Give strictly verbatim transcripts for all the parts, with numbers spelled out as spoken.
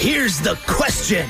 Here's the question.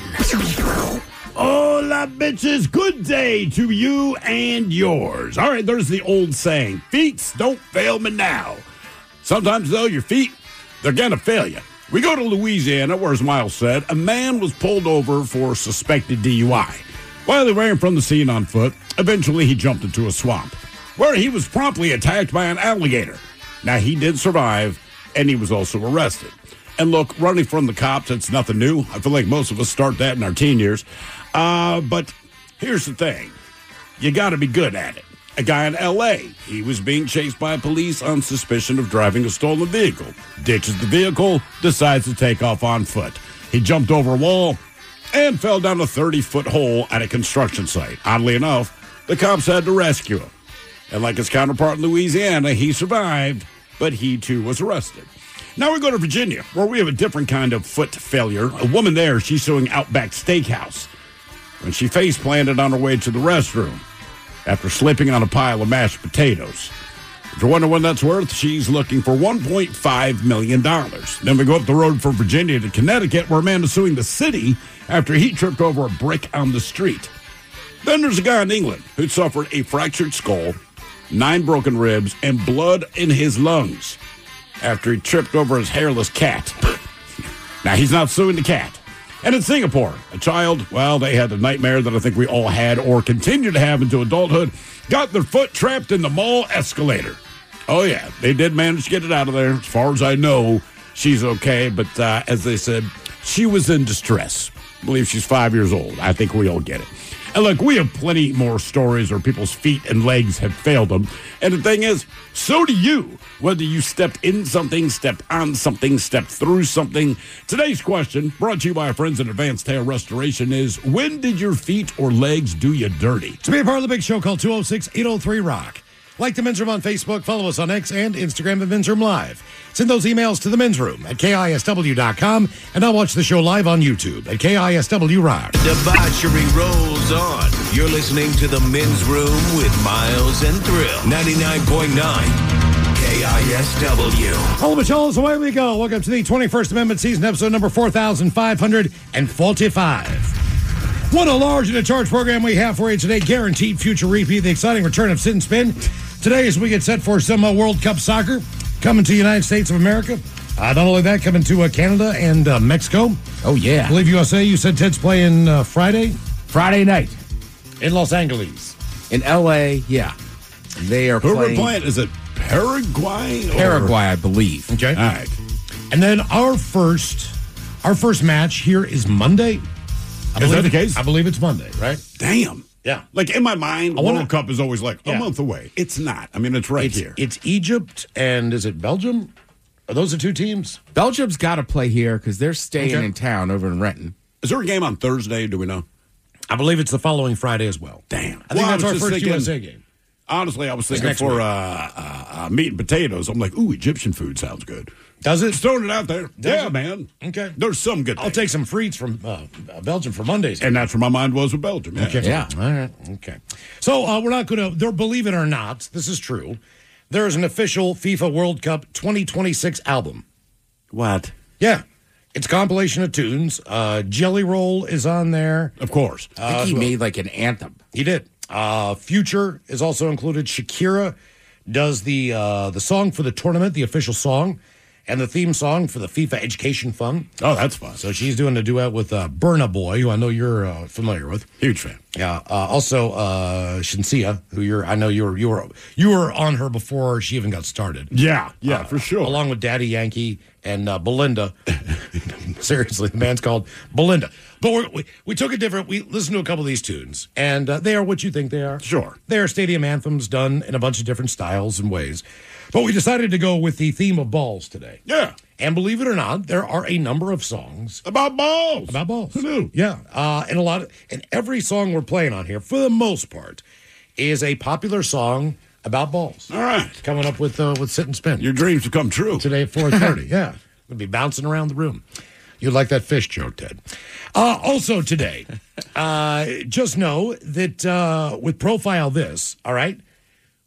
Hola, bitches. Good day to you and yours. All right, there's the old saying, feet don't fail me now. Sometimes, though, your feet, they're going to fail you. We go to Louisiana, where, as Miles said, a man was pulled over for suspected D U I. While he ran from the scene on foot, eventually he jumped into a swamp, where he was promptly attacked by an alligator. Now, he did survive, and he was also arrested. And look, running from the cops, it's nothing new. I feel like most of us start that in our teen years. Uh, but here's the thing. You got to be good at it. A guy in L A, he was being chased by police on suspicion of driving a stolen vehicle. Ditches the vehicle, decides to take off on foot. He jumped over a wall and fell down a thirty-foot hole at a construction site. Oddly enough, the cops had to rescue him. And like his counterpart in Louisiana, he survived, but he too was arrested. Now we go to Virginia, where we have a different kind of foot failure. A woman there, she's suing Outback Steakhouse when she face planted on her way to the restroom after slipping on a pile of mashed potatoes. If you're wondering what that's worth, she's looking for one point five million dollars. Then we go up the road from Virginia to Connecticut, where a man is suing the city after he tripped over a brick on the street. Then there's a guy in England who suffered a fractured skull, nine broken ribs, and blood in his lungs after he tripped over his hairless cat. Now, he's not suing the cat. And in Singapore, a child, well, they had the nightmare that I think we all had or continue to have into adulthood, got their foot trapped in the mall escalator. Oh, yeah, they did manage to get it out of there. As far as I know, she's okay. But uh, as they said, she was in distress. I believe she's five years old. I think we all get it. And look, we have plenty more stories where people's feet and legs have failed them. And the thing is, so do you. Whether you stepped in something, stepped on something, stepped through something. Today's question, brought to you by our friends at Advanced Hair Restoration, is when did your feet or legs do you dirty? To be a part of the big show, call two oh six, eight oh three, rock. Like the Men's Room on Facebook, follow us on X and Instagram at Men's Room Live. Send those emails to the Men's Room at K I S W dot com, and I'll watch the show live on YouTube at K I S W Rock. Debauchery rolls on. You're listening to the Men's Room with Miles and Thrill. ninety-nine point nine K I S W. Hello, Michelle. Away we go. Welcome to the twenty-first Amendment season, episode number four thousand five hundred forty-five. What a large and a charge program we have for you today. Guaranteed future repeat, the exciting return of Sit and Spin. Today, as we get set for some uh, World Cup soccer coming to the United States of America. Uh, not only that, coming to uh, Canada and uh, Mexico. Oh, yeah. I believe U S A, you said Ted's playing uh, Friday? Friday night. In Los Angeles. In L A, yeah. They are Who playing... are playing? Is it Paraguay? Or? Paraguay, I believe. Okay. All right. And then our first, our first match here is Monday. I Is that believe the it- case? I believe it's Monday, right? Damn. Yeah. Like in my mind, I wanna- World Cup is always like a Yeah. month away. It's not. I mean, it's right It's, here. it's Egypt and is it Belgium? Are those the two teams? Belgium's got to play here because they're staying Okay. in town over in Renton. Is there a game on Thursday? Do we know? I believe it's the following Friday as well. Damn. I think Well, that's was our just first thinking- U S A game. Honestly, I was thinking next for week. uh, uh, uh, meat and potatoes. I'm like, ooh, Egyptian food sounds good. Does it? Just throwing it out there. yeah, it? man. Okay. There's some good I'll things. take some frites from uh, Belgium for Mondays. And that's where my mind was with Belgium. Yeah. Okay. Yeah. All right. Okay. So uh, we're not going to, believe it or not, this is true. There is an official FIFA World Cup twenty twenty-six album. What? Yeah. It's a compilation of tunes. Uh, Jelly Roll is on there. Of course. I think he made like an anthem. He did. Uh, Future is also included. Shakira does the uh, the song for the tournament, the official song, and the theme song for the FIFA Education Fund. Oh, that's fun. So she's doing a duet with uh, Burna Boy, who I know you're uh, familiar with. Huge fan. Yeah. Uh, also, uh, Shinsia, who you're, I know you were, you were, you were on her before she even got started. Yeah, yeah, Uh, for sure. Along with Daddy Yankee and uh, Belinda. Seriously, the band's called Belinda. But we're, we we took a different. We listened to a couple of these tunes, and uh, they are what you think they are. Sure. They are stadium anthems done in a bunch of different styles and ways. But we decided to go with the theme of balls today. Yeah. And believe it or not, there are a number of songs About balls. about balls. Who knew? Yeah, uh, and a lot of, and every song we're playing on here, for the most part, is a popular song about balls. All right. Coming up with uh, with Sit and Spin Your dreams have come true. today at four thirty. Yeah, gonna be bouncing around the room. You like that fish joke, Ted? Uh, also today, uh, just know that uh, with Profile This, all right,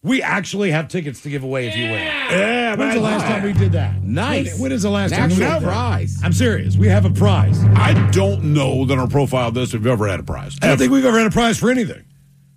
We actually have tickets to give away if you win. Yeah, When's the last time we did that? Nice. When, when is the last An time we actual did that? prize. I'm serious. We have a prize. I I don't know that our profile of this we've ever had a prize. don't think we've ever had a prize for anything.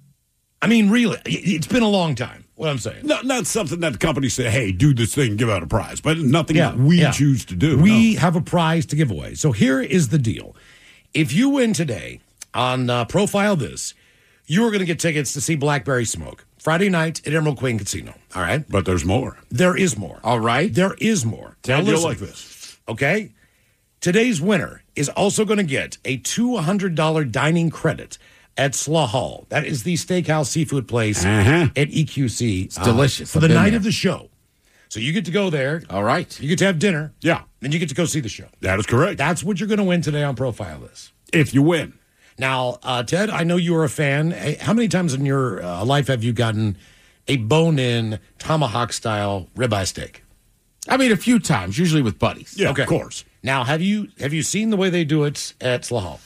I mean, really, it- it's been a long time. What I'm saying. Not, not something that the company said, hey, do this thing, give out a prize, but nothing Yeah, that we yeah. choose to do. We no. have a prize to give away. So here is the deal. If you win today on uh, Profile This, you are going to get tickets to see Blackberry Smoke Friday night at Emerald Queen Casino. All right? But there's more. There is more. All right. There is more. Tell Now you listen, like this. okay? Today's winner is also going to get a two hundred dollars dining credit at Slaw Hall. That is the steakhouse seafood place Uh-huh. at E Q C. It's delicious. For I've the been night there. of the show. So you get to go there. All right. You get to have dinner. Yeah. Then you get to go see the show. That is correct. That's what you're going to win today on Profile This. if you win. Now, uh, Ted, I know you are a fan. Eh, How many times in your uh, life have you gotten a bone-in tomahawk-style ribeye steak? I mean, a few times, usually with buddies. Yeah, Okay. of course. Now, have you have you seen the way they do it at Slaw Hall?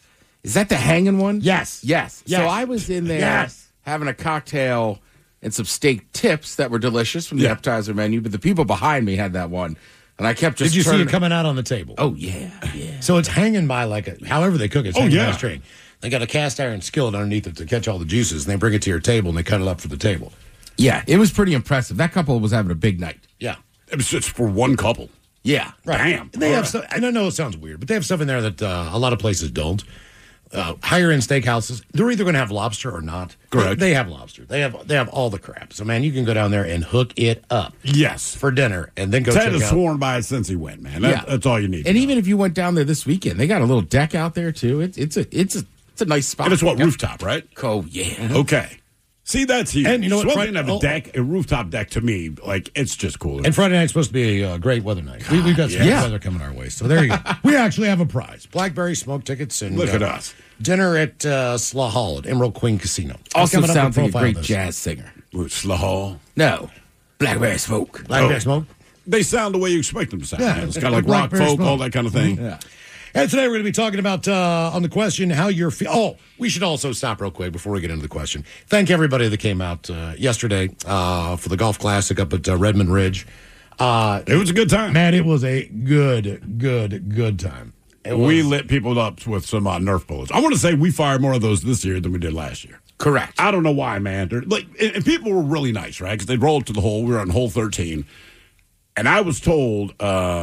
Is that the hanging one? Yes. Yes. Yes. So I was in there Yes. having a cocktail and some steak tips that were delicious from the Yeah. appetizer menu, but the people behind me had that one. And I kept just Did you see turning it coming out on the table? Oh, yeah. Yeah. So it's hanging by like a, however they cook it. It's Oh, hanging yeah. by a string. They got a cast iron skillet underneath it to catch all the juices, and they bring it to your table and they cut it up for the table. Yeah, it was pretty impressive. That couple was having a big night. Yeah. It was just for one couple. Yeah. Bam. And they All have right. stuff. I don't know it sounds weird, but they have stuff in there that uh, a lot of places don't. Uh, higher end steakhouses, they're either going to have lobster or not. Correct. They, they have lobster. They have they have all the crap. So man, you can go down there and hook it up Yes. for dinner, and then go Ted check has out. sworn by it since he went, man. That, Yeah. That's all you need. And even if you went down there this weekend, they got a little deck out there too. It's it's a it's a it's a nice spot. and it's what, Yeah. rooftop, right? Oh yeah. Okay. See, that's huge. And you know what, One Friday- thing to have a oh. deck, a rooftop deck, to me, like, it's just cool. And Friday night's supposed to be a uh, great weather night. We, we've got some yeah. good weather coming our way. So there you go. We actually have a prize: Blackberry smoke tickets and Look uh, at us. dinner at uh, Slaw Hall at Emerald Queen Casino. Also Coming up sounds on like a Profile great This. jazz singer. Slahall. No. Blackberry Smoke. Blackberry Oh. smoke. They sound the way you expect them to sound. Yeah. man. It's kind of like rock, Blackberry folk, smoke. all that kind of thing. Yeah. And today we're going to be talking about uh, on the question how you're feeling. Oh, we should also stop real quick before we get into the question. Thank everybody that came out uh, yesterday uh, for the golf classic up at uh, Redmond Ridge. Uh, It was a good time. man, it was a good, good, good time. It We was- lit people up with some uh, Nerf bullets. I want to say we fired more of those this year than we did last year. Correct. I don't know why, man. They're, like, and, and people were really nice, right? Because they rolled to the hole. We were on hole thirteen, and I was told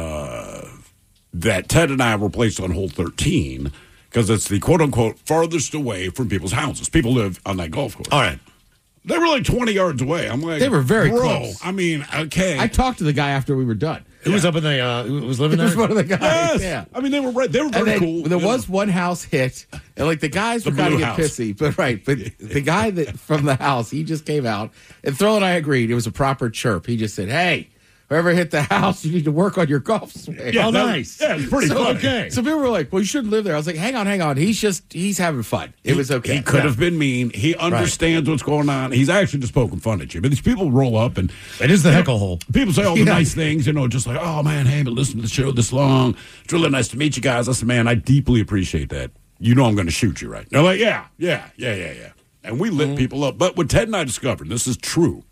uh, that Ted and I were placed on hole thirteen because it's the quote unquote farthest away from people's houses. People live on that golf course. All right. They were like twenty yards away. I'm like, They were very bro, close. I mean, okay. I talked to the guy after we were done. Who was up in the, uh, who was living It was there? one of the guys. yes. Yeah. I mean, they were right. They were And very then cool. there you was know. one house hit, and like the guys The were kind blue of get house. pissy, but right, but the guy that from the house, he just came out, and Thrill and I agreed it was a proper chirp. He just said, "Hey, whoever hit the house, you need to work on your golf swing." Yeah, Oh, that- nice. Yeah, it's pretty So, funny. okay. So people were like, "Well, you shouldn't live there." I was like, "Hang on, hang on. He's just he's having fun. It was okay." He could Yeah. have been mean. He understands what's going on. He's actually just poking fun at you. But these people roll up and It is the heckle hole. people say all the Yeah. nice things, you know, just like, oh, man, hey, but listen to the show this long. It's really nice to meet you guys. I said, man, I deeply appreciate that. You know I'm going to shoot you, right? They're like, yeah, yeah, yeah, yeah, yeah. And we lit people up. But what Ted and I discovered, and this is true,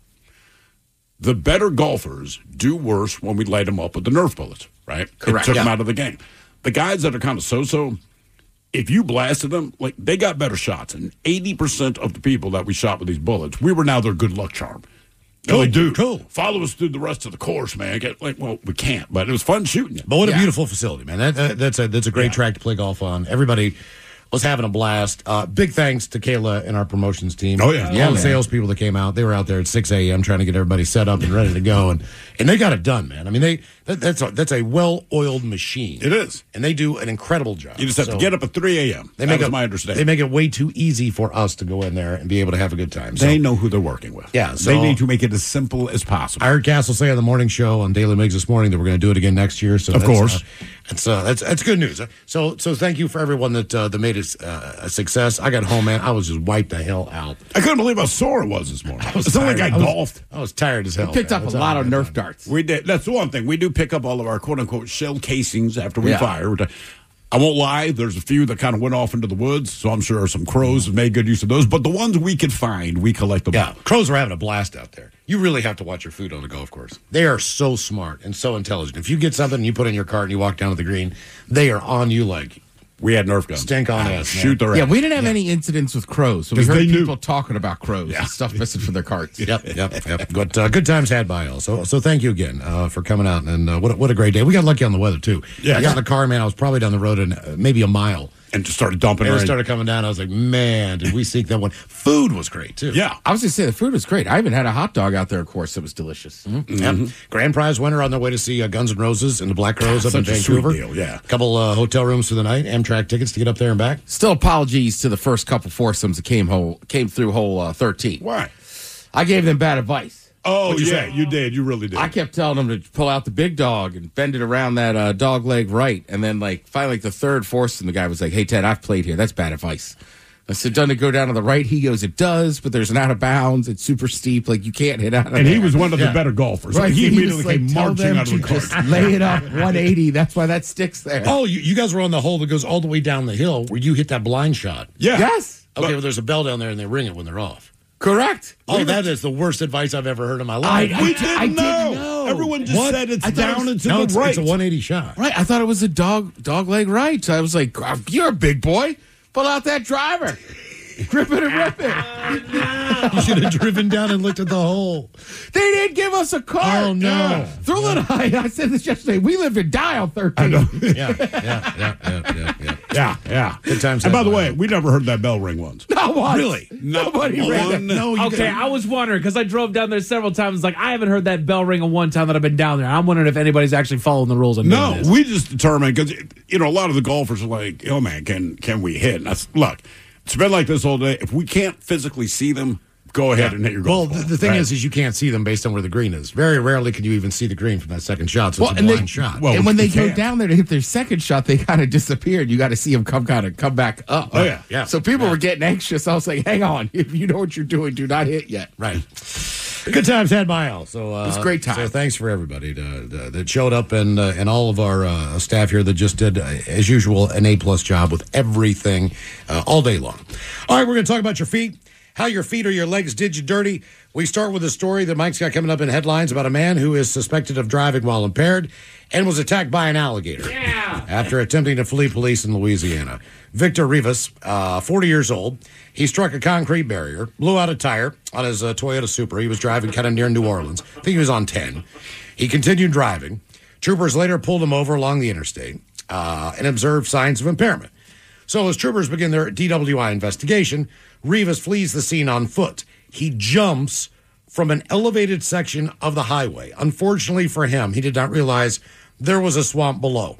the better golfers do worse when we light them up with the Nerf bullets, right? Correct, It took them yeah. out of the game. The guys that are kind of so-so, if you blasted them, like they got better shots. And eighty percent of the people that we shot with these bullets, we were now their good luck charm. They're Cool, like, dude, cool. follow us through the rest of the course, man. Get, like, well, we can't, but it was fun shooting you. But what a Yeah. beautiful facility, man. That, that, that's a that's a great Yeah. track to play golf on. Everybody was having a blast. Uh, big thanks to Kayla and our promotions team. Oh, yeah. all Yeah, the man. salespeople that came out. They were out there at six a.m. trying to get everybody set up and ready to go, and and they got it done, man. I mean, they that, that's a, that's a well-oiled machine. It is. and they do an incredible job. You just have So to get up at three a.m. They That make was it, my They understanding. make it way too easy for us to go in there and be able to have a good time. So, They know who they're working with. Yeah, so- they need to make it as simple as possible. I heard Castle say on the morning show on Daily Mix this morning that we're going to do it again next year. So Of that's, course. uh, that's uh, that's that's good news. So so thank you for everyone that uh, that made it uh, a success. I got home, man. I was just wiped the hell out. I couldn't believe how sore it was this morning. I was It's not like I tired. was- golfed. I was tired as hell. picked man. up a That's lot all of I Nerf had. darts. We did. That's the one thing. We do pick up all of our quote unquote shell casings after we Yeah. fire. We're I won't lie, there's a few that kind of went off into the woods, so I'm sure some crows have made good use of those. But the ones we could find, we collect them. Yeah, crows are having a blast out there. You really have to watch your food on the golf course. They are so smart and so intelligent. If you get something and you put it in your cart and you walk down to the green, they are on you like we had Nerf guns. Stink on ah, us. Shoot their Yeah, ass. we didn't have Yeah. any incidents with crows, so we 'Cause heard they knew. people talking about crows Yeah. and stuff missing from their carts. Yep, yep, yep. But uh, good times had by all. So, so thank you again uh, for coming out. And uh, what, a, what a great day. We got lucky on the weather, too. Yeah. I got in the car, man. I was probably down the road in uh, maybe a mile. And just started dumping And rain. it started coming down. I was like, man, did we seek that one? Food was great, too. Yeah. I was going to say, the food was great. I even had a hot dog out there, of course, that was delicious. Mm-hmm. Yep. Grand prize winner on their way to see uh, Guns N' Roses and the Black Crowes up in Such a sweet Vancouver. deal, yeah. Couple uh, hotel rooms for the night, Amtrak tickets to get up there and back. Still apologies to the first couple foursomes that came, whole, came through hole uh, thirteen. Why? I gave them bad advice. Oh, What'd you yeah, say? you did. You really did. I kept telling them to pull out the big dog and bend it around that uh, dog leg right. And then, like, finally, like, the third foursome, the guy was like, hey, Ted, I've played here. That's bad advice. I said, doesn't it go down to the right? He goes, it does, but there's an out of bounds. It's super steep. Like, you can't hit out of and there. he was one of Yeah. the better golfers. Right, he he immediately was like, came tell marching them out of the to car. just lay it up one eighty. That's why that sticks there. Oh, you, you guys were on the hole that goes all the way down the hill where you hit that blind shot. Yeah. Yes. Okay, But- well, there's a bell down there and they ring it when they're off. Correct. Oh, that is the worst advice I've ever heard in my I- life. I- We didn't, I didn't know. know. Everyone just What? said it's I thought it down was- and to no, the it's, right. it's a one eighty shot. Right. I thought it was a dog dog leg right. So I was like, you're a big boy. Pull out that driver. Grip it and rip it. You should have driven down and looked at the hole. They didn't give us a car. Oh, no. Thrill and I, I said this yesterday. We live in Dial thirteen. Yeah, yeah, yeah, yeah, yeah, yeah. Yeah, yeah. Good times And by had the by way, all. we never heard that bell ring once. Not once. Really? Nobody Not ran one. it. No, you Okay, gotta- I was wondering because I drove down there several times. Like I haven't heard that bell ring in one time that I've been down there. I'm wondering if anybody's actually following the rules. And No, doing this. we just determined because you know a lot of the golfers are like, "Oh man, can can we hit?" And I, s- look, it's been like this all day. If we can't physically see them, go ahead and hit your Well, golf the, ball. the thing Right. is, is you can't see them based on where the green is. Very rarely can you even see the green from that second shot. So Well, it's a and blind they- shot. well, and when they you go can't. down there to hit their second shot, they kind of disappeared. You got to see them come kind of come back up. Oh, yeah. Yeah. So people Yeah. were getting anxious. I was like, hang on. If you know what you're doing, do not hit yet. Right. Good times had by all. So uh, It was a great time. So thanks for everybody to, to, that showed up and uh, and all of our uh, staff here that just did, uh, as usual, an A plus job with everything uh, all day long. All right, we're going to talk about your feet, how your feet or your legs did you dirty. We start with a story that Mike's got coming up in headlines about a man who is suspected of driving while impaired and was attacked by an alligator Yeah. after attempting to flee police in Louisiana. Victor Rivas, uh, forty years old, he struck a concrete barrier, blew out a tire on his uh, Toyota Supra. He was driving kind of near New Orleans. I think he was on ten. He continued driving. Troopers later pulled him over along the interstate uh, and observed signs of impairment. So as troopers begin their D W I investigation, Rivas flees the scene on foot. He jumps from an elevated section of the highway. Unfortunately for him, he did not realize there was a swamp below.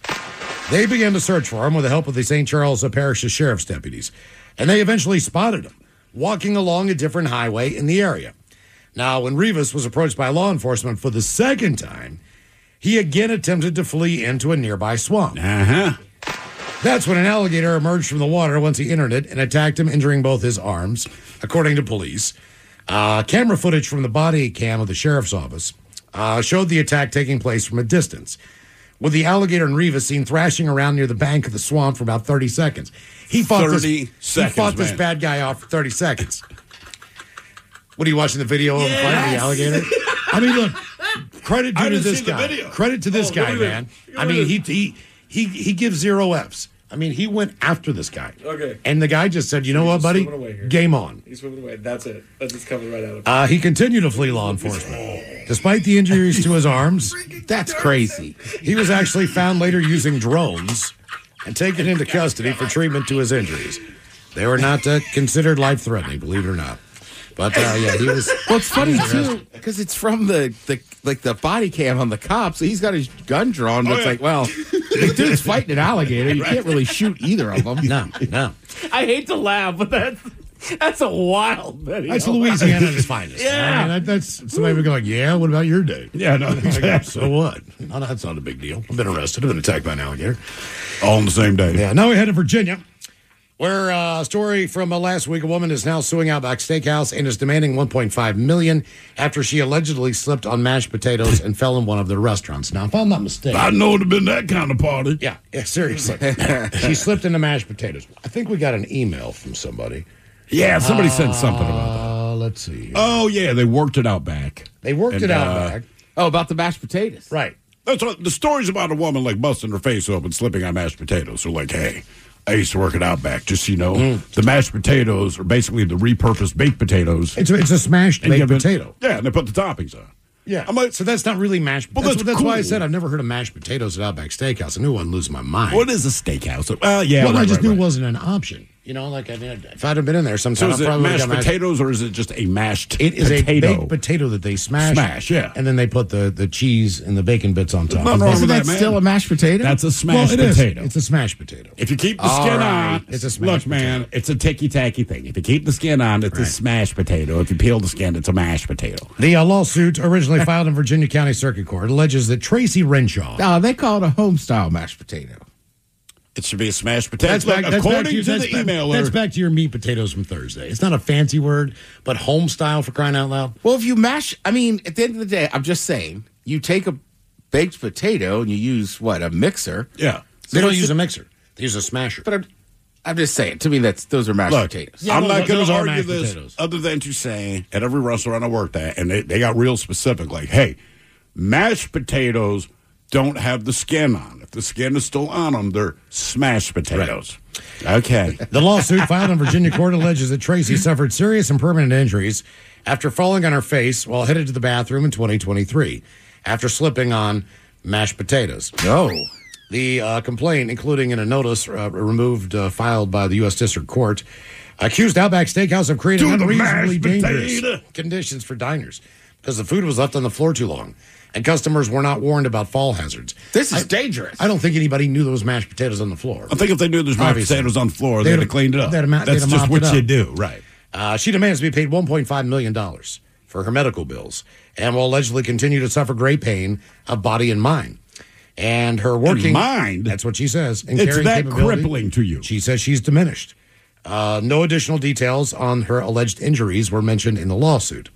They began to search for him with the help of the Saint Charles Parish's sheriff's deputies, and they eventually spotted him walking along a different highway in the area. Now, when Rivas was approached by law enforcement for the second time, he again attempted to flee into a nearby swamp. Uh-huh. That's when an alligator emerged from the water once he entered it and attacked him, injuring both his arms, according to police. Uh, camera footage from the body cam of the sheriff's office uh, showed the attack taking place from a distance, with the alligator and Rivas seen thrashing around near the bank of the swamp for about thirty seconds. He fought thirty this, seconds, He fought this man. bad guy off for thirty seconds. What are you watching the video of him fighting the alligator? I mean, look, credit I due to didn't this see the guy. video. Credit to this Oh, guy, look at it. man. Look I at mean, he it. he he he gives zero F's. I mean, he went after this guy. Okay. And the guy just said, "You know what, buddy? swimming away here. Game on." He's swimming away. That's it. That's just coming right out of. Uh, he continued to flee law enforcement. Despite the injuries to his arms, That's crazy. he was actually found later using drones and taken into custody for treatment to his injuries. They were not uh, considered life-threatening, believe it or not. But, uh, yeah, he was... Well, it's funny too because it's from the, the like the body cam on the cop, so he's got his gun drawn. But Oh, it's yeah. like, well, the dude's fighting an alligator. You can't really shoot either of them. No, no. I hate to laugh, but that's that's a wild video. That's Louisiana at its finest. Yeah. I mean, that, that's somebody would go like, yeah, what about your day? Yeah, no, exactly. So what? No, no, that's not a big deal. I've been arrested. I've been attacked by an alligator. All on the same day. Yeah, now we head to Virginia. Where uh, a story from uh, last week, a woman is now suing Outback Steakhouse and is demanding one point five million dollars after she allegedly slipped on mashed potatoes and fell in one of their restaurants. Now, if I'm not mistaken, I know it'd have been that kind of party. yeah, yeah, seriously, she slipped into mashed potatoes. I think we got an email from somebody. Yeah, somebody said something about that. Uh, let's see. Oh, yeah, they worked it out back. They worked And, it out uh, back, Oh, about the mashed potatoes. right? That's what the story's about. A woman like busting her face open, slipping on mashed potatoes. So, like, hey, I used to work it out back. Just so you know, Mm. the mashed potatoes are basically the repurposed baked potatoes. It's a, it's a smashed And baked give it- potato. Yeah, and they put the toppings on. Yeah, I'm like, so that's not really mashed. Well, that's that's that's why I cool. said I've never heard of mashed potatoes at Outback Steakhouse. I knew I'd lose my mind. what is a steakhouse? Well, yeah, Well, right, I just right, knew right. it wasn't an option. You know, like I mean, if I'd have been in there So sometime, is I it probably mashed would've got potatoes or is it just a mashed It is potato? a baked potato that they smash, Smash, yeah. and then they put the, the cheese and the bacon bits on top. Nothing wrong Isn't with that that, man. still a mashed potato? That's a Well, smashed it is. potato. It's a smashed potato. If you keep the All skin right. on, It's a smashed look, man, it's a ticky-tacky thing. If you keep the skin on, it's a Right. smashed potato. If you peel the skin, it's a mashed potato. The uh, lawsuit, originally filed in Virginia County Circuit Court, alleges that Tracy Renshaw. Oh, they call it a home style mashed potato. It should be a smashed potato. That's Look, back, that's according back to, your, to that's, the back, emailer, that's back to your meat potatoes from Thursday. It's not a fancy word, but home style for crying out loud. Well, if you mash, I mean, at the end of the day, I'm just saying, you take a baked potato and you use what, a mixer. yeah. They don't it's use a- a mixer. They use a smasher. But I'm, I'm just saying, to me, that's those are mashed Look, potatoes. Yeah, I'm well, not going those to are argue mashed this potatoes. other than to say at every restaurant I worked at, and they, they got real specific, like, hey, mashed potatoes don't have the skin on. If the skin is still on them, they're smashed potatoes. Okay. The lawsuit filed in Virginia court alleges that Tracy suffered serious and permanent injuries after falling on her face while headed to the bathroom in twenty twenty-three after slipping on mashed potatoes. No. The uh, complaint, including in a notice uh, removed uh, filed by the U S District Court, accused Outback Steakhouse of creating To the unreasonably mashed dangerous potato. conditions for diners because the food was left on the floor too long and customers were not warned about fall hazards. This is I- dangerous. I don't think anybody knew there was mashed potatoes on the floor. I think if they knew there's mashed Obviously. potatoes on the floor, They'd they'd, have- have cleaned it up. they'd have ma- they'd That's have just mopped what it you up. do, right? Uh, she demands to be paid one point five million dollars for her medical bills and will allegedly continue to suffer great pain of body and mind. And her working mind? That's what she says. And It's carrying that capability, crippling to you. She says she's diminished. Uh, no additional details on her alleged injuries were mentioned in the lawsuit.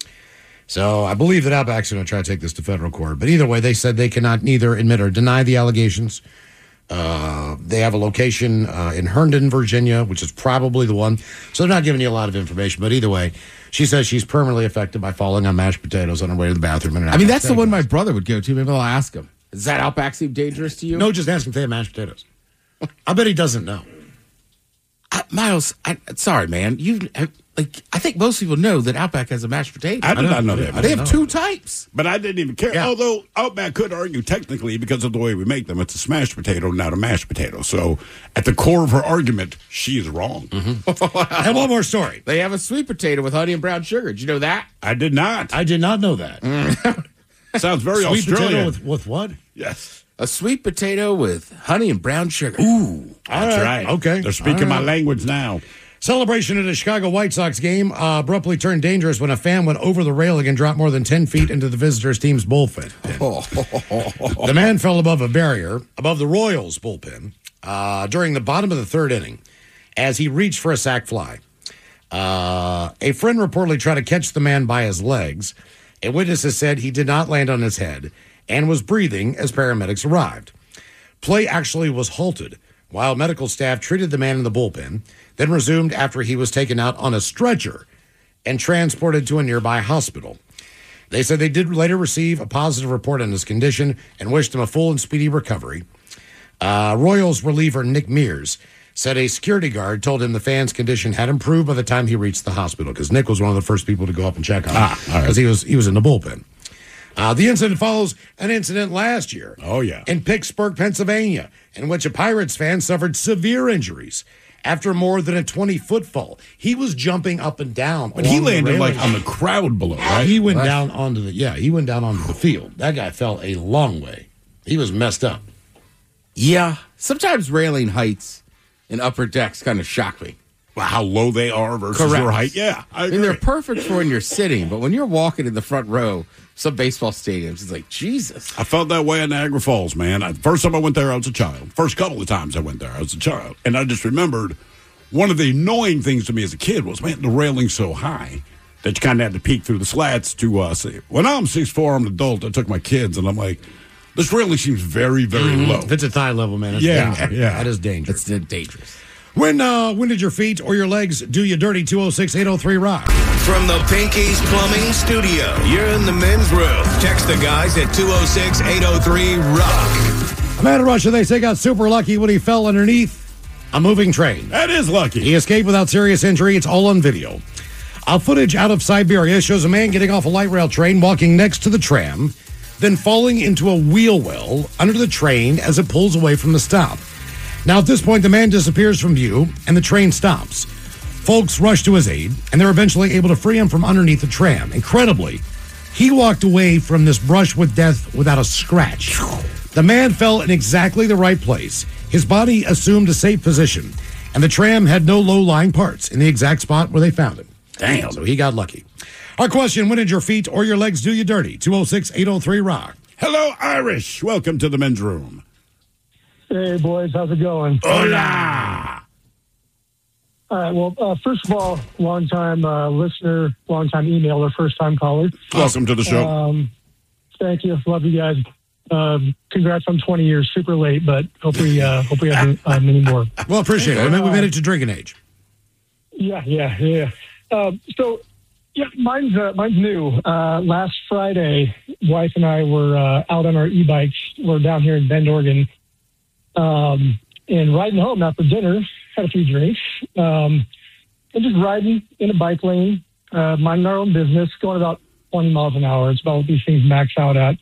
So I believe that Outback's going to try to take this to federal court. But either way, they said they cannot neither admit or deny the allegations. Uh, they have a location uh, in Herndon, Virginia, which is probably the one. So they're not giving you a lot of information. But either way, she says she's permanently affected by falling on mashed potatoes on her way to the bathroom. In an I mean, Outback that's the one Steakhouse. my brother would go to. Maybe I'll ask him. Does that Outback seem dangerous to you? No, just ask him if they have mashed potatoes. I bet he doesn't know. I, Miles, I, sorry, man. You like? I think most people know that Outback has a mashed potato. I did don't- not know I that. didn't- I they didn't have know. two types. But I didn't even care. Yeah. Although Outback could argue technically because of the way we make them, it's a smashed potato, not a mashed potato. So at the core of her argument, she is wrong. I have one more story. They have a sweet potato with honey and brown sugar. Did you know that? I did not. I did not know that. Sounds very Sweet Australian. potato with, with what? yes. A sweet potato with honey and brown sugar. Ooh. That's All right. Okay. They're speaking All my right. language now. Celebration at a Chicago White Sox game uh, abruptly turned dangerous when a fan went over the railing and dropped more than ten feet into the visitors' team's bullpen. The man fell above a barrier, above the Royals' bullpen, uh, during the bottom of the third inning as he reached for a sac fly. Uh, a friend reportedly tried to catch the man by his legs. A witness has said he did not land on his head and was breathing as paramedics arrived. Play actually was halted while medical staff treated the man in the bullpen, then resumed after he was taken out on a stretcher and transported to a nearby hospital. They said they did later receive a positive report on his condition and wished him a full and speedy recovery. Uh, Royals reliever Nick Mears said a security guard told him the fan's condition had improved by the time he reached the hospital because Nick was one of the first people to go up and check on him Ah, all right. because he was he was in the bullpen. Uh, the incident follows an incident last year. Oh, yeah. In Pittsburgh, Pennsylvania, in which a Pirates fan suffered severe injuries after more than a twenty-foot fall. He was jumping up and down. But he along the landed like railing. on the crowd below, right? He went down onto the yeah. He went down onto the field. That guy fell a long way. He was messed up. Yeah. Sometimes railing heights and upper decks kind of shock me. Well, how low they are versus Correct. your height. Yeah, I I agree. mean, they're perfect for when you're sitting, but when you're walking in the front row, some baseball stadiums, it's like, Jesus. I felt that way in Niagara Falls, man. I, first time I went there, I was a child. First couple of times I went there, I was a child. And I just remembered one of the annoying things to me as a kid was, man, the railing's so high that you kind of had to peek through the slats to uh, see. When I'm six foot four, I'm an adult. I took my kids, and I'm like, this railing seems very, very Mm-hmm. low. If it's at thigh level, man, it's Yeah, dangerous. yeah. That is dangerous. It's dangerous. When uh, when did your feet or your legs do you dirty? two oh six, eight oh three, rock. From the Pinky's Plumbing Studio, you're in the men's room. Text the guys at two oh six, eight oh three, rock. A man in Russia, they say, got super lucky when he fell underneath a moving train. That is lucky. He escaped without serious injury. It's all on video. Uh, footage out of Siberia shows a man getting off a light rail train, walking next to the tram, then falling into a wheel well under the train as it pulls away from the stop. Now, at this point, the man disappears from view, and the train stops. Folks rush to his aid, and they're eventually able to free him from underneath the tram. Incredibly, he walked away from this brush with death without a scratch. The man fell in exactly the right place. His body assumed a safe position, and the tram had no low-lying parts in the exact spot where they found him. Damn. So he got lucky. Our question, when did your feet or your legs do you dirty? two oh six, eight oh three, rock. Hello, Irish. Welcome to the men's room. Hey, boys. How's it going? Hola. All right. Well, uh, first of all, long-time uh, listener, long-time emailer, first-time caller. Welcome to the show. Um, thank you. Love you guys. Um, congrats on twenty years. Super late, but hope we, uh, hope we have uh, many more. Well, appreciate it. We made, we made it to drinking age. Yeah, yeah, yeah. Um, so, yeah, mine's uh, mine's new. Uh, last Friday, wife and I were uh, out on our e-bikes. We're down here in Bend, Oregon, um, and riding home after dinner. Had a few drinks, um, and just riding in a bike lane, uh, minding our own business, going about twenty miles an hour. It's about what these things max out at.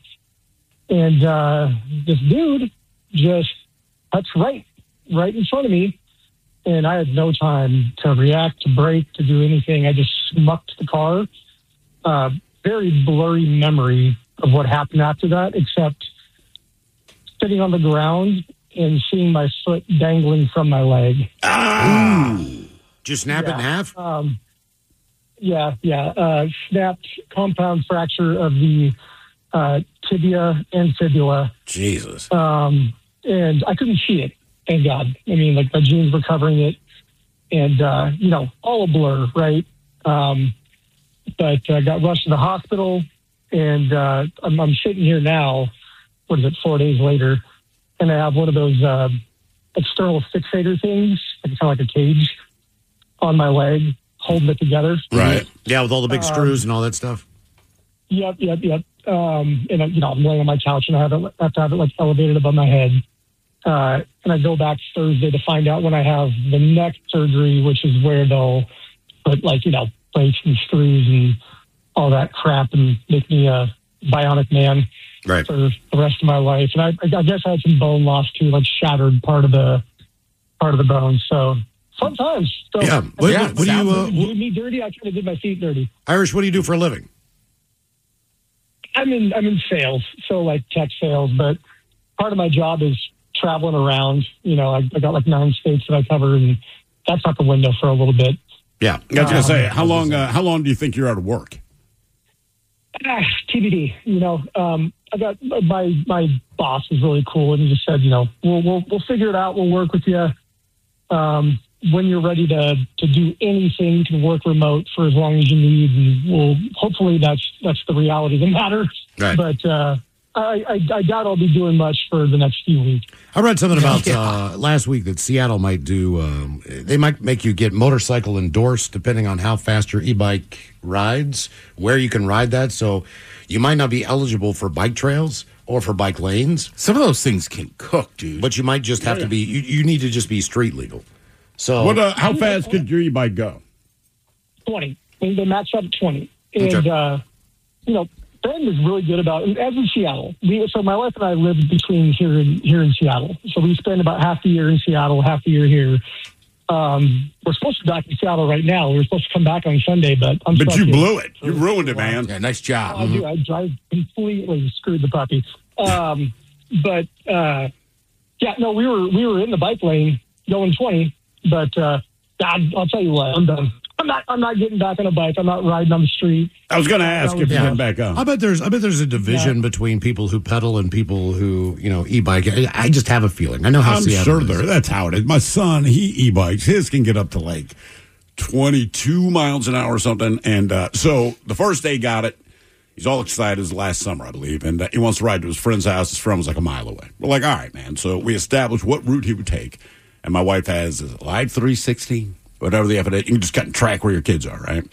And uh, this dude just cuts right, right in front of me. And I had no time to react, to brake, to do anything. I just smucked the car. Uh, very blurry memory of what happened after that, except sitting on the ground and seeing my foot dangling from my leg. Ah! Did you snap it in half? Um, yeah, yeah. Uh, snapped compound fracture of the uh, tibia and fibula. Jesus. Um, and I couldn't see it. Thank God. I mean, like, my jeans were covering it, and, uh, you know, all a blur, right? Um, but I uh, got rushed to the hospital, and uh, I'm, I'm sitting here now, what is it, four days later, and I have one of those uh, external fixator things, like, kind of like a cage, on my leg, holding it together. Right. Yeah, with all the big screws um, and all that stuff. Yep, yep, yep. Um, and, uh, you know, I'm laying on my couch, and I have, it, I have to have it, like, elevated above my head. Uh, and I go back Thursday to find out when I have the neck surgery, which is where they'll put, like, you know, plates and screws and all that crap and make me a bionic man right. for the rest of my life. And I, I guess I had some bone loss too, like shattered part of the part of the bone. So fun times. So, yeah. What, yeah, what, what do you? Uh, do me dirty? I kind of did my feet dirty. Irish, what do you do for a living? I'm in I'm in sales, so like tech sales, but part of my job is traveling around. You know, I, I got like nine states that I cover, and that's out the window for a little bit. Yeah, I was going to Um, say, how long? Uh, how long do you think you're out of work? Ah, T B D. You know, um, I got my my boss was really cool, and he just said, you know, we'll we'll we'll figure it out. We'll work with you. Um, when you're ready to to do anything, you can work remote for as long as you need, and we'll hopefully that's that's the reality of the matter. Right. But uh, I, I I doubt I'll be doing much for the next few weeks. I read something about uh, last week that Seattle might do. Um, they might make you get motorcycle endorsed depending on how fast your e-bike rides, where you can ride that. So you might not be eligible for bike trails or for bike lanes. Some of those things can cook, dude. But you might just have to be. You, you need to just be street legal. So What? Uh, how fast could your e-bike go? twenty. They they match up twenty. And, Okay. uh, you know, Bend is really good about it. As in Seattle. We, so my wife and I live between here and here in Seattle. So we spend about half the year in Seattle, half the year here. Um, we're supposed to be back in Seattle right now. We were supposed to come back on Sunday, but I'm But stuck you here. blew it. You ruined it, man. Yeah, nice job. I do. I, I completely screwed the puppy. Um, but, uh, yeah, no, we were we were in the bike lane going twenty, but uh, God, I'll tell you what, I'm done. I'm not. I'm not getting back on a bike. I'm not riding on the street. I was going to ask if you Yeah. get back on. I bet there's I bet there's a division Yeah. between people who pedal and people who, you know, e-bike. I, I just have a feeling. I know how I'm Seattle sure is. there. That's how it is. My son, he e-bikes. His can get up to like twenty-two miles an hour or something. And uh, so the first day he got it. He's all excited. It was last summer, I believe. And uh, he wants to ride to his friend's house. His friend was like a mile away. We're like, all right, man. So we established what route he would take. And my wife has a Live three sixty, whatever the F it is. You can just kind of track where your kids are, right?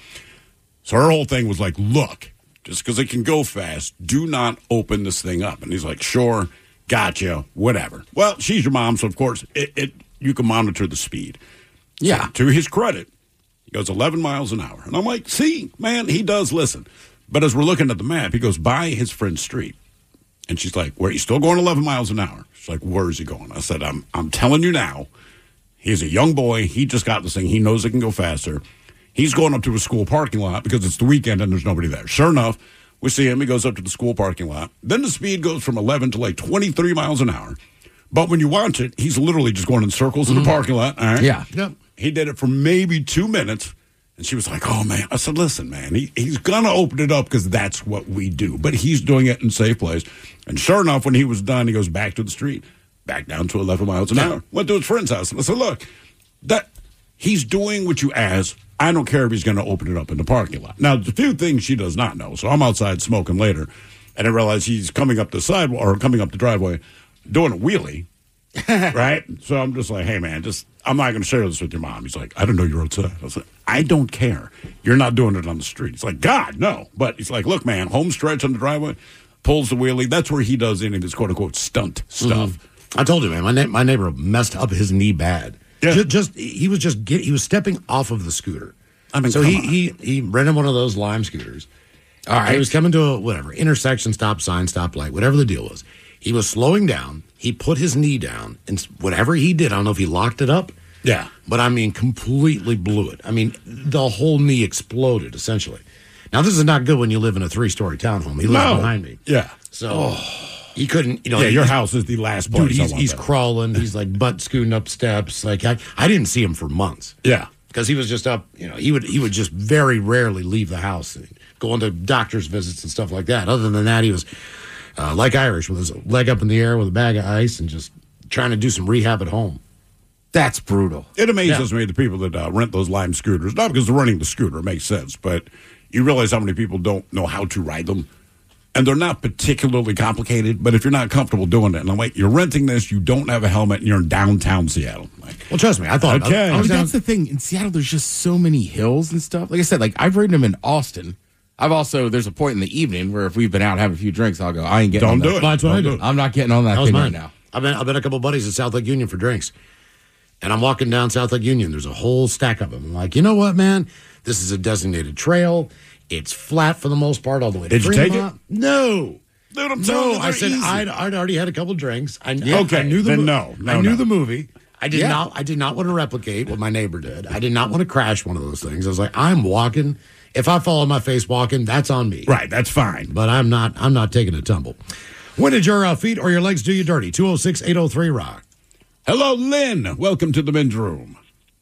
So her whole thing was like, look, just because it can go fast, do not open this thing up. And he's like, sure, gotcha, whatever. Well, she's your mom, so of course it, it you can monitor the speed. Yeah. So to his credit, he goes eleven miles an hour. And I'm like, see, man, he does listen. But as we're looking at the map, he goes by his friend's street. And she's like, where he's still going eleven miles an hour. She's like, where is he going? I said, I'm I'm telling you now, he's a young boy. He just got this thing. He knows it can go faster. He's going up to a school parking lot because it's the weekend and there's nobody there. Sure enough, we see him. He goes up to the school parking lot. Then the speed goes from eleven to like twenty-three miles an hour. But when you watch it, he's literally just going in circles in the parking lot. All right? Yeah. Yep. He did it for maybe two minutes. And she was like, oh, man. I said, listen, man, he, he's going to open it up because that's what we do. But he's doing it in a safe place. And sure enough, when he was done, he goes back to the street, back down to eleven miles an hour. Went to his friend's house. And I said, look, that he's doing what you asked. I don't care if he's going to open it up in the parking lot. Now, there's a few things she does not know. So I'm outside smoking later, and I realize he's coming up the sidewalk or coming up the driveway doing a wheelie. Right? So I'm just like, hey, man, just I'm not going to share this with your mom. He's like, I don't know you're outside. I was like, I don't care. You're not doing it on the street. He's like, God, no. But he's like, look, man, home stretch on the driveway, pulls the wheelie. That's where he does any of his quote-unquote stunt stuff. Mm-hmm. I told you, man, my, na- my neighbor messed up his knee bad. Yeah. Just, just he was just get, he was stepping off of the scooter. I mean, so come he, on. he he rented one of those Lime scooters. All right, he was coming to a whatever intersection, stop sign, stop light, whatever the deal was. He was slowing down. He put his knee down, and whatever he did, I don't know if he locked it up. Yeah. But I mean, completely blew it. I mean, the whole knee exploded essentially. Now, this is not good when you live in a three-story townhome. He lives No. behind me. Yeah. So he couldn't, you know. Yeah, he- your house is the last place Dude, I he's, want he's that. crawling. He's like butt scooting up steps. Like I, I didn't see him for months Yeah. because he was just up. You know, he would he would just very rarely leave the house, and go on to doctor's visits and stuff like that. Other than that, he was uh, like Irish with his leg up in the air with a bag of ice and just trying to do some rehab at home. That's brutal. It amazes me the people that uh, rent those Lime scooters, not because they're running the scooter, it makes sense, but you realize how many people don't know how to ride them. And they're not particularly complicated, but if you're not comfortable doing it, and I'm like, you're renting this, you don't have a helmet, and you're in downtown Seattle. Like, Well, trust me, I thought. Okay. I, I I was mean, down, that's the thing. In Seattle, there's just so many hills and stuff. Like I said, like I've ridden them in Austin. I've also, there's a point in the evening where if we've been out having a few drinks, I'll go, I ain't getting don't on do that. it. That's what I Don't do. I'm not getting on that, that was thing mine right now. I've been I've been a couple buddies at South Lake Union for drinks, and I'm walking down South Lake Union. There's a whole stack of them. I'm like, you know what, man? This is a designated trail. It's flat for the most part, all the way to Did you take Fremont. No. Dude, I'm telling No, you, I they're said easy. I'd, I'd already had a couple drinks. I, Okay, I knew the then mo- no, no, I knew no. the movie. I did Yeah. not. I did not want to replicate what my neighbor did. I did not want to crash one of those things. I was like, I'm walking. If I fall on my face walking, that's on me. Right, that's fine. But I'm not. I'm not taking a tumble. When did your uh, feet or your legs do you dirty? two oh six, eight oh three, rock. Hello, Lynn. Welcome to the men's room.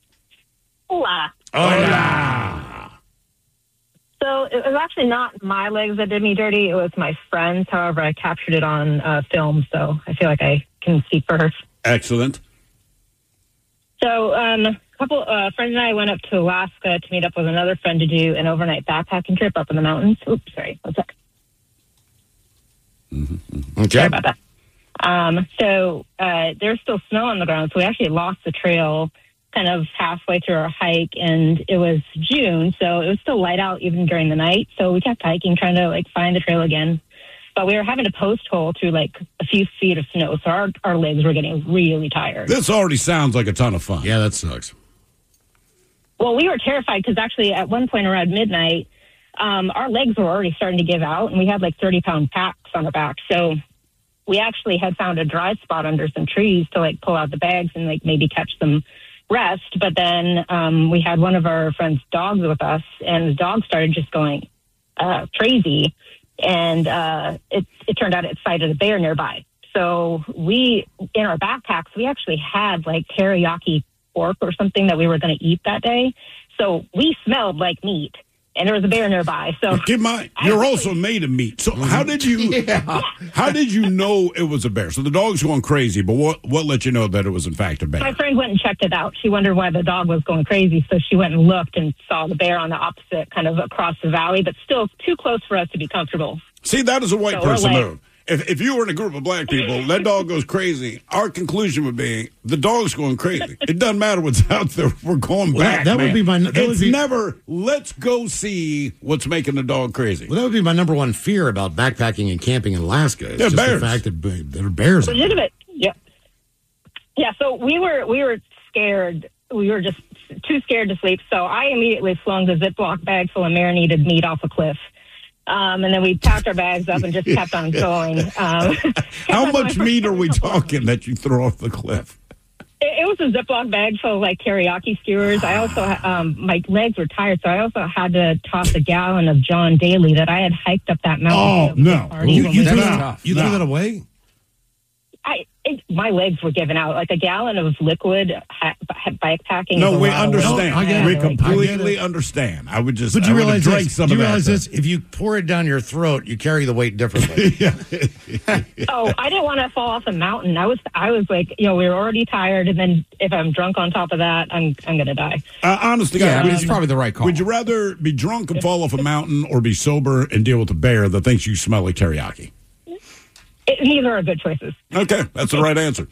Hola. Hola. So it was actually not my legs that did me dirty. It was my friend's. However, I captured it on uh, film, so I feel like I can speak for her. Excellent. So um, a couple uh, friends and I went up to Alaska to meet up with another friend to do an overnight backpacking trip up in the mountains. Oops, sorry. One sec. Okay. Sorry about that. Um, so uh, there's still snow on the ground, so we actually lost the trail kind of halfway through our hike, and it was June, so it was still light out even during the night. So we kept hiking, trying to like find the trail again. But we were having to post hole through like a few feet of snow, so our, our legs were getting really tired. This already sounds like a ton of fun. Yeah, that sucks. Well, we were terrified because actually at one point around midnight, um, our legs were already starting to give out, and we had like thirty pound packs on our back. So we actually had found a dry spot under some trees to like pull out the bags and like maybe catch some rest. But then um, we had one of our friend's dogs with us, and the dog started just going uh, crazy. And uh, it, it turned out it sighted a bear nearby. So we, in our backpacks, we actually had like teriyaki pork or something that we were going to eat that day. So we smelled like meat, and there was a bear nearby. So Keep in mind, you're also made of meat. So how did you? Yeah. How did you know it was a bear? So the dog's going crazy, but what what let you know that it was in fact a my bear? friend went and checked it out. She wondered why the dog was going crazy, so she went and looked and saw the bear on the opposite, kind of across the valley, but still too close for us to be comfortable. See, that is a white So we're person like- move. If if you were in a group of black people, that dog goes crazy. Our conclusion would be the dog's going crazy. It doesn't matter what's out there. We're going Well, back. that would man. be my- that would It's be- never. Let's go see what's making the dog crazy. Well, that would be my number one fear about backpacking and camping in Alaska. It's Yeah, just bears. the fact that b- there are bears. out there. Legitimate. Yeah. Yeah. So we were we were scared. We were just too scared to sleep. So I immediately flung the Ziploc bag full of marinated meat off a cliff. Um, and then we packed our bags up and just kept on going. Um, How much meat are we talking that you throw off the cliff? It, it was a Ziploc bag full of like teriyaki skewers. I also, um, my legs were tired, so I also had to toss a gallon of John Daly that I had hiked up that Oh, mountain. no. Party You, when you we- threw, That's that, tough. you threw No. that away? I, it, my legs were giving out. Like a gallon of liquid ha- bikepacking. is No, a we lot of work. understand. I get it. We I get completely it. understand. I would just. But I you would have realize drank this? some Do you of that realize stuff. this? If you pour it down your throat, you carry the weight differently. Oh, I didn't want to fall off a mountain. I was, I was like, you know, we were already tired, and then if I'm drunk on top of that, I'm, I'm gonna die. Uh, honestly, Yeah, I mean, would it's probably the right call. Would you rather be drunk and fall off a mountain, or be sober and deal with a bear that thinks you smell like teriyaki? It, neither are good choices. Okay, that's the right answer.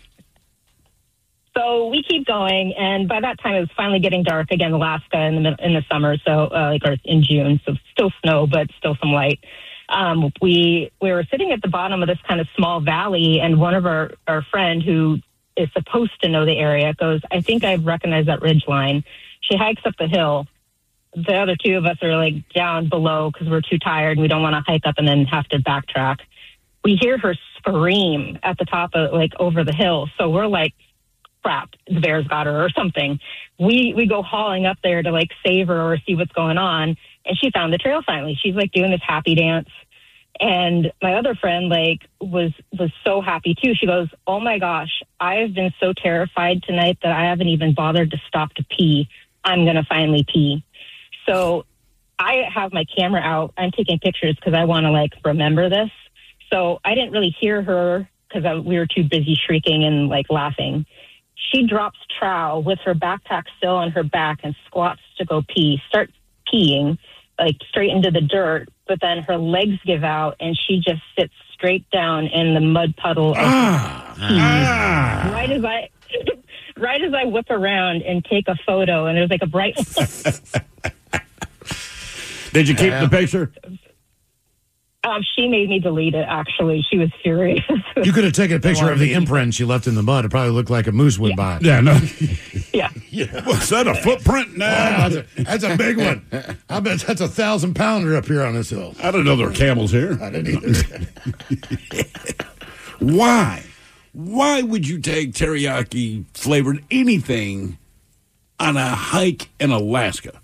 So we keep going, and by that time it was finally getting dark again. Alaska in the mid- in the summer, so uh, like or in June, so still snow, but still some light. Um, we we were sitting at the bottom of this kind of small valley, and one of our our friend who is supposed to know the area goes, "I think I recognize that ridge line." She hikes up the hill. The other two of us are like down below because we're too tired and we don't want to hike up and then have to backtrack. We hear her scream at the top of like over the hill, so we're like, crap, the bear's got her or something. We we go hauling up there to like save her or see what's going on. And she found the trail finally. She's like doing this happy dance. And my other friend like was was so happy too. She goes, "Oh my gosh, I have been so terrified tonight that I haven't even bothered to stop to pee. I'm gonna finally pee." So I have my camera out. I'm taking pictures because I want to like remember this. So I didn't really hear her because we were too busy shrieking and like laughing. She drops trow with her backpack still on her back and squats to go pee, starts peeing like straight into the dirt, but then her legs give out and she just sits straight down in the mud puddle. Of Ah, Right as I, right as I whip around and take a photo, and there's like a bright. did you keep the picture? um, she made me delete it. Actually, she was furious. You could have taken a picture of the imprint she left in the mud. It probably looked like a moose went by. Yeah, no. yeah. What's that? A footprint? Nah. That's a, that's a big one. I bet that's a thousand pounder up here on this hill. I didn't know there were camels here. I didn't either. Why? Why would you take teriyaki flavored anything on a hike in Alaska?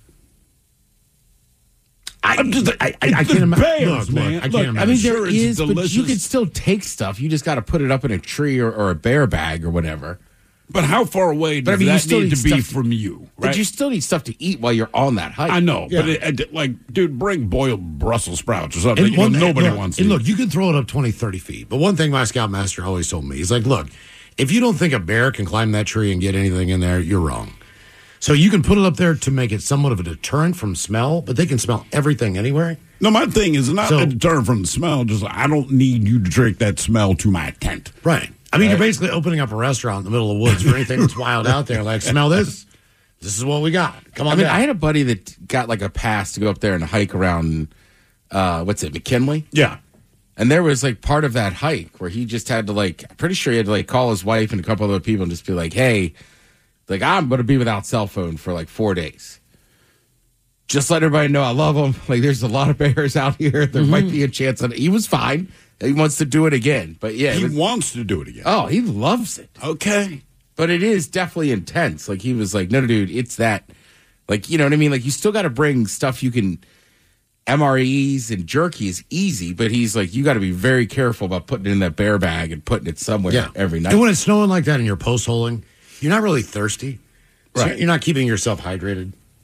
I, I'm just, I, I, I it's can't the ima- bears, look, look, man. I can't Look, imagine. I mean, Sure, there it's is, but you delicious. can still take stuff. You just got to put it up in a tree or, or a bear bag or whatever. But how far away But I does mean, you that still need need to be stuff- from you? But Right? you still need stuff to eat while you're on that hike. I know, Yeah. but it, it, like, dude, bring boiled Brussels sprouts or something. And You know, one- nobody look, wants and to. look, you can throw it up twenty, thirty feet. But one thing my scoutmaster always told me, he's like, look, if you don't think a bear can climb that tree and get anything in there, you're wrong. So you can put it up there to make it somewhat of a deterrent from smell, but they can smell everything anywhere. No, my thing is not So- a deterrent from the smell. Just I don't need you to take that smell to my tent. Right. I mean, you're basically opening up a restaurant in the middle of the woods for anything that's wild out there. Like, smell this? This is what we got. Come on I mean, down. I had a buddy that got like a pass to go up there and hike around, uh, what's it, McKinley? Yeah. And there was like part of that hike where he just had to like, I'm pretty sure he had to like call his wife and a couple other people and just be like, hey, like I'm going to be without cell phone for like four days. Just let everybody know I love them. Like there's a lot of bears out here. There might be a chance that he was fine. He wants to do it again. But yeah, it He was- wants to do it again. oh, he loves it. Okay. But it is definitely intense. Like he was like, no, dude, it's that. Like, you know what I mean? Like you still got to bring stuff you can. M R Es and jerky is easy, but he's like, you got to be very careful about putting it in that bear bag and putting it somewhere yeah. every night. And when it's snowing like that and you're post holing, you're not really thirsty. So Right. you're not keeping yourself hydrated.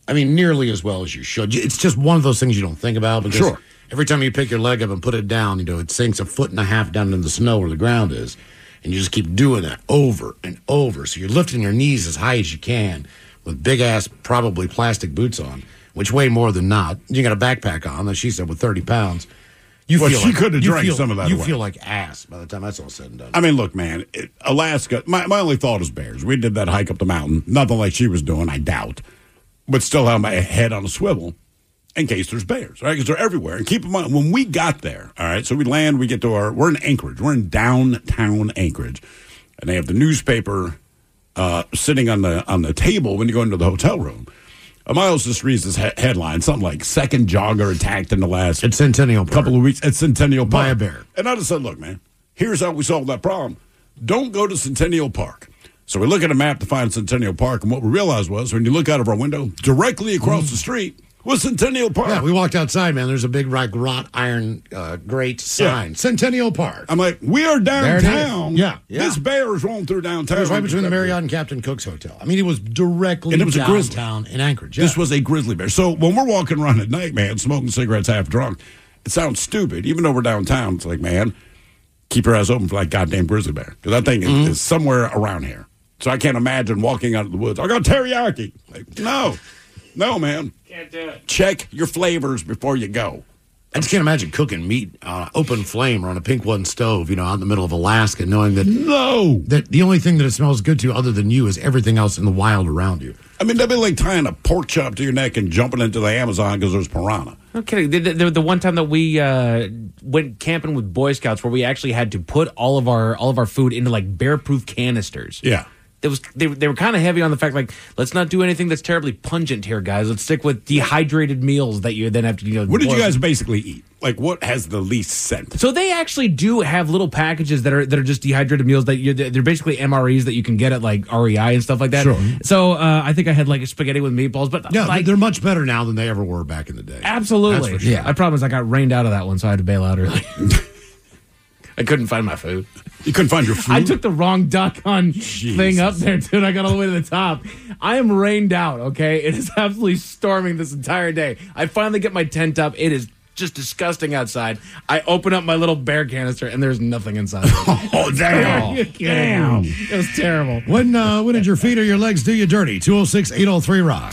I mean, nearly as well as you should. It's just one of those things you don't think about because Sure. every time you pick your leg up and put it down, you know, it sinks a foot and a half down in the snow where the ground is. And you just keep doing that over and over. So you're lifting your knees as high as you can with big-ass, probably plastic boots on, which weigh more than not. You got a backpack on, that she said, with thirty pounds. You Well, feel she like, could have you drank feel- some of that You away. feel like ass by the time that's all said and done. I mean, look, man, it, Alaska, my, my only thought is bears. We did that hike up the mountain. Nothing like she was doing, I doubt. But still have my head on a swivel in case there's bears, right? Because they're everywhere. And keep in mind, when we got there, all right, so we land, we get to our, we're in Anchorage. We're in downtown Anchorage. And they have the newspaper uh, sitting on the on the table when you go into the hotel room. Uh, Miles just reads this he- headline, something like second jogger attacked in the last It's Centennial Park. couple of weeks at Centennial Park. By a bear. And I just said, look, man, here's how we solve that problem. Don't go to Centennial Park. So we look at a map to find Centennial Park, and what we realized was when you look out of our window, directly across the street was Centennial Park. Yeah, we walked outside, man. There's a big like wrought iron uh, grate sign. Yeah. Centennial Park. I'm like, we are it is. downtown. Yeah, yeah. This bear is rolling through downtown. It was right between the Marriott and Captain Cook's hotel. I mean, it was directly And it was a grizzly. downtown in Anchorage. Yeah. This was a grizzly bear. So when we're walking around at night, man, smoking cigarettes half drunk, it sounds stupid. Even though we're downtown, it's like, man, keep your eyes open for that goddamn grizzly bear. Because that thing is, Mm-hmm. is somewhere around here. So I can't imagine walking out of the woods. I got teriyaki. Like, no. No, man. Can't do it. Check your flavors before you go. I just can't imagine cooking meat on an open flame or on a pink one stove, you know, out in the middle of Alaska, knowing that No. that the only thing that it smells good to other than you is everything else in the wild around you. I mean, that'd be like tying a pork chop to your neck and jumping into the Amazon because there's piranha. No kidding. The, the, the one time that we uh, went camping with Boy Scouts, where we actually had to put all of our all of our food into like bear-proof canisters. Yeah. It was they, they were kind of heavy on the fact like, let's not do anything that's terribly pungent here, guys. Let's stick with dehydrated meals that you then have to, you know. What did you boil. guys basically eat? Like, what has the least scent? So they actually do have little packages that are that are just dehydrated meals that you they're basically M R Es that you can get at like R E I and stuff like that. Sure. So uh, I think I had like a spaghetti with meatballs, but Yeah, like, they're much better now than they ever were back in the day. absolutely. That's for sure. Yeah, I promise I got rained out of that one, so I had to bail out early. I couldn't find my food. You couldn't find your food? I took the wrong duck on thing up there, dude. I got all the way to the top. I am rained out, okay? It is absolutely storming this entire day. I finally get my tent up. It is just disgusting outside. I open up my little bear canister, and there's nothing inside. Oh, damn. Damn. It was terrible. When uh, when did your feet or your legs do you dirty? two oh six, eight oh three, rock.